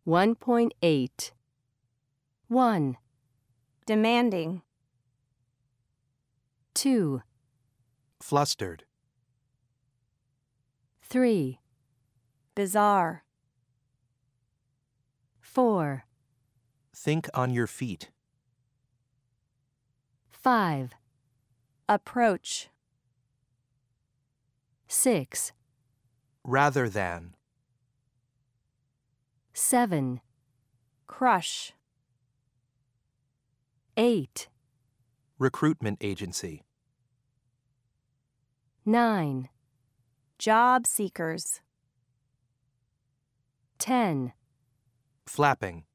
1.8. 1, demanding, 2, flustered, 3, bizarre, 4, think on your feet, 5, approach, 6, rather than, 7, crush, 8, recruitment agency, 9, job seekers, 10, flapping,